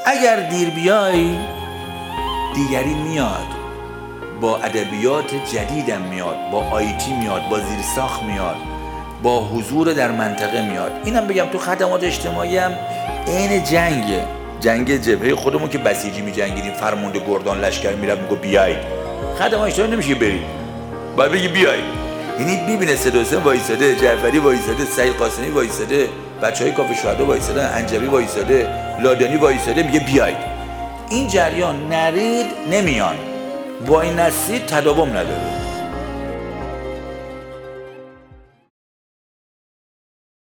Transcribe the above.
اگر دیر بیای دیگری میاد، با ادبیات جدیدم میاد، با آیتی میاد، با زیرساخت میاد، با حضور در منطقه میاد. اینم بگم تو خدمات اجتماعی هم عین جنگ جبهه خودمون که بسیجی می‌جنگیدیم، فرمانده گردان لشکر میرفت میگه بیاید. خدمات اجتماعی نمیشه برید، باید بگی بیاید. یعنی میبینه صدا حسین وایساده، جعفری وایساده، سعید قاسمی وایساده، بچهای کاف شهدا وایساده، انجبی وایساده، لادنی وایساده، میگه بیاید. این جریان نرید نمیان، وای نسید تداوم نداره.